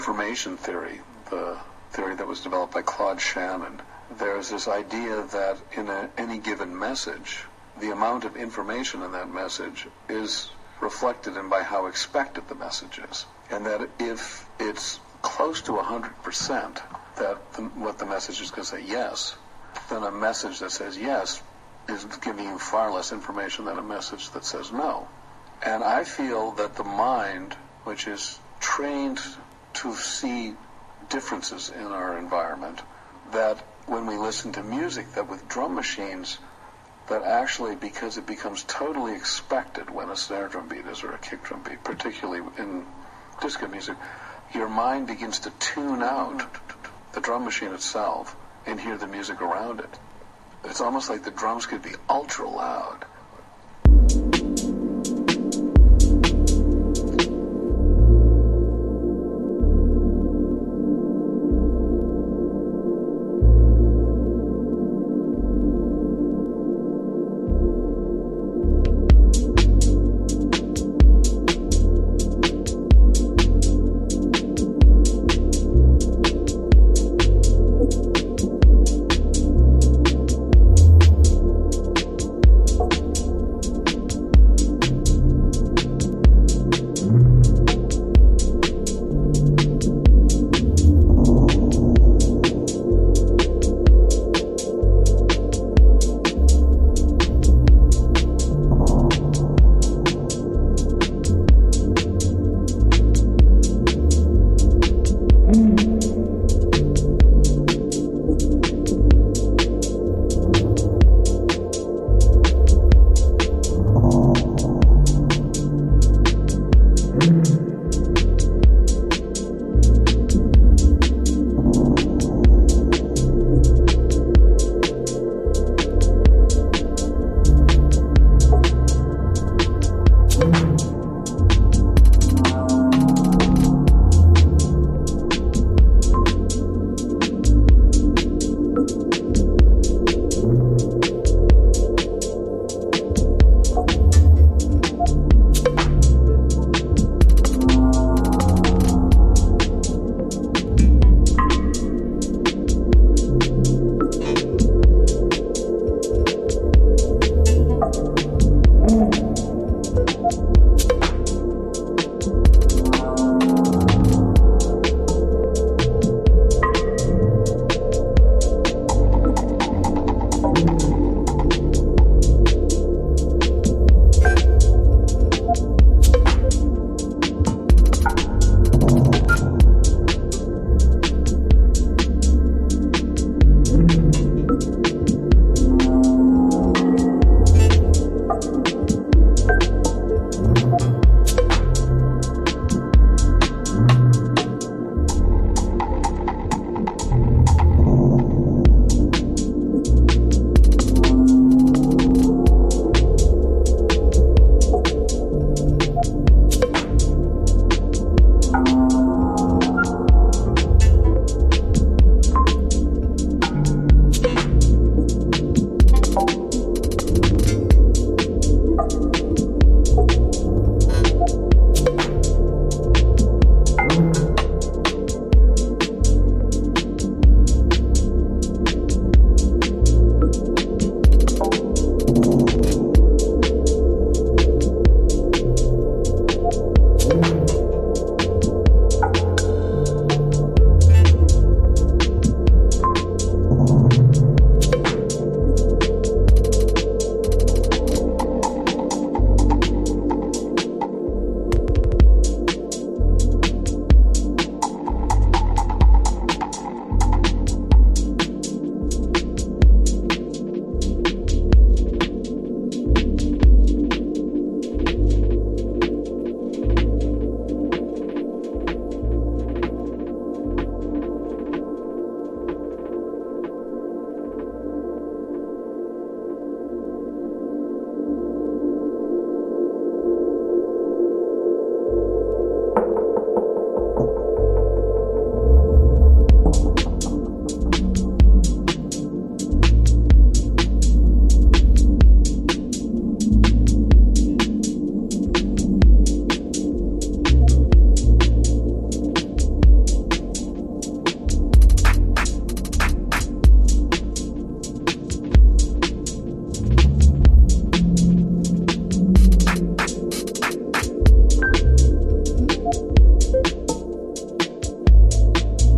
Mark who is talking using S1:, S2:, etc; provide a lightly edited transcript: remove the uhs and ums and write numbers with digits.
S1: information theory, the theory that was developed by Claude Shannon. There's this idea that in any given message, the amount of information in that message is reflected in by how expected the message is. And that if it's close to 100% that what the message is going to say yes, then a message that says yes is giving you far less information than a message that says no. And I feel that the mind, which is trained to see differences in our environment, that when we listen to music, that with drum machines, that actually, because it becomes totally expected when a snare drum beat is or a kick drum beat, particularly in disco music, your mind begins to tune out the drum machine itself and hear the music around it. It's almost like the drums could be ultra loud.